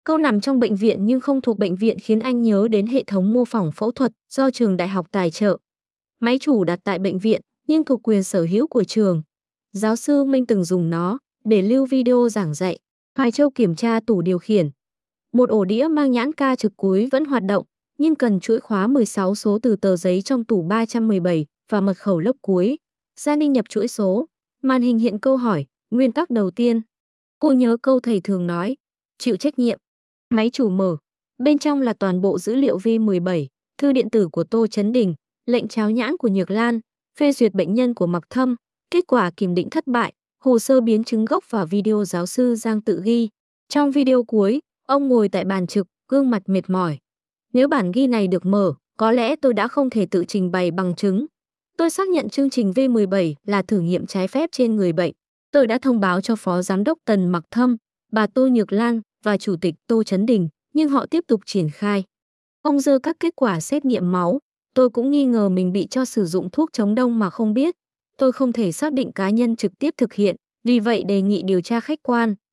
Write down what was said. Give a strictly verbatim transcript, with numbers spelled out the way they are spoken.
Câu nằm trong bệnh viện nhưng không thuộc bệnh viện khiến anh nhớ đến hệ thống mô phỏng phẫu thuật do trường đại học tài trợ. Máy chủ đặt tại bệnh viện nhưng thuộc quyền sở hữu của trường. Giáo sư Minh từng dùng nó để lưu video giảng dạy. Hoài Châu kiểm tra tủ điều khiển. Một ổ đĩa mang nhãn ca trực cuối vẫn hoạt động, nhưng cần chuỗi khóa mười sáu số từ tờ giấy trong tủ ba trăm mười bảy và mật khẩu lớp cuối. Gia Ninh nhập chuỗi số. Màn hình hiện câu hỏi, nguyên tắc đầu tiên. Cô nhớ câu thầy thường nói, chịu trách nhiệm. Máy chủ mở. Bên trong là toàn bộ dữ liệu V mười bảy, thư điện tử của Tô Chấn Đình, lệnh tráo nhãn của Nhược Lan, phê duyệt bệnh nhân của Mặc Thâm, kết quả kiểm định thất bại, hồ sơ biến chứng gốc và video giáo sư Giang tự ghi. Trong video cuối, ông ngồi tại bàn trực, gương mặt mệt mỏi. Nếu bản ghi này được mở, có lẽ tôi đã không thể tự trình bày bằng chứng. Tôi xác nhận chương trình V mười bảy là thử nghiệm trái phép trên người bệnh. Tôi đã thông báo cho Phó Giám đốc Tần Mặc Thâm, bà Tô Nhược Lan và Chủ tịch Tô Chấn Đình, nhưng họ tiếp tục triển khai. Ông dơ các kết quả xét nghiệm máu. Tôi cũng nghi ngờ mình bị cho sử dụng thuốc chống đông mà không biết. Tôi không thể xác định cá nhân trực tiếp thực hiện, vì vậy đề nghị điều tra khách quan.